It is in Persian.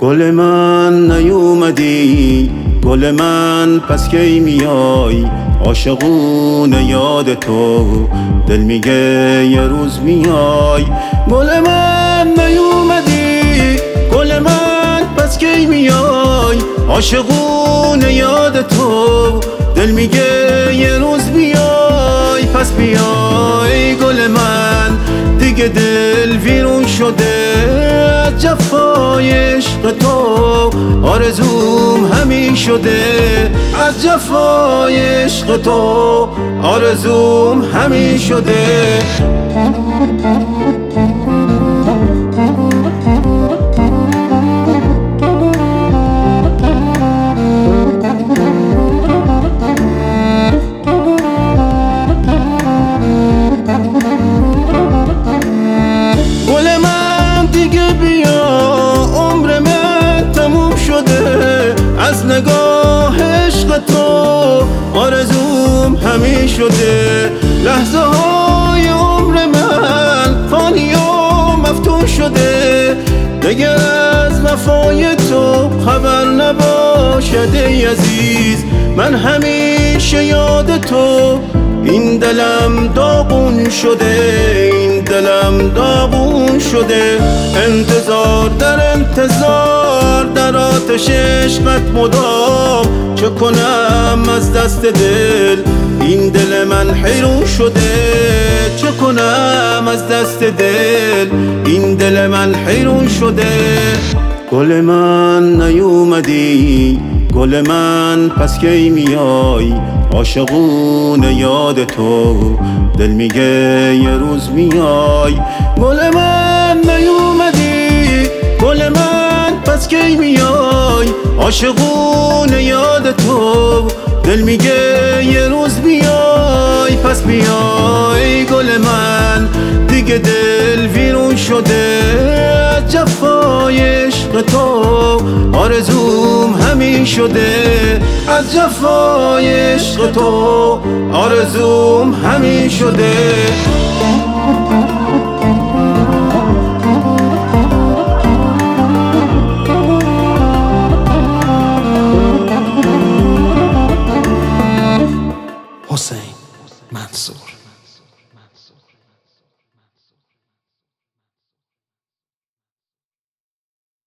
گل من نیومدی، گل من پس کی میای؟ عاشقونه یاد تو، دل میگه یه روز میای. گل من نیومدی، گل من پس کی میای؟ عاشقونه یاد تو، دل میگه یه روز میای. پس بیای گل من، دیگه دل ویرون شده از جفای عشق تو. آرزوم همین شده از جفای عشق تو، آرزوم همین شده. از نگاه عشق تو آرزوم همین شده. لحظه های عمر من فانی و مفتون شده. دیگر از وفای تو خبر نباشد ای عزیز، من همیشه یاد تو. این دلم داغون شده، این دلم داغون شده. انتظار در انتظار در آتش عشقت مدام. چه کنم از دست دل، این دل من حیرون شده. چه کنم از دست دل، این دل من حیرون شده. گل من نیومدی، گل من پس کی میای؟ عاشقونه یاد تو، دل میگه یه روز میای. گل من نیومدی، گل من پس کی میای؟ عاشقونه یاد تو، دل میگه یه روز میای. پس بیای گل من، دیگه دل ویرون شده از جفای عشق تو. آرزوم همین شده از جفای عشق تو، آرزوم همین شده. حسین منصور.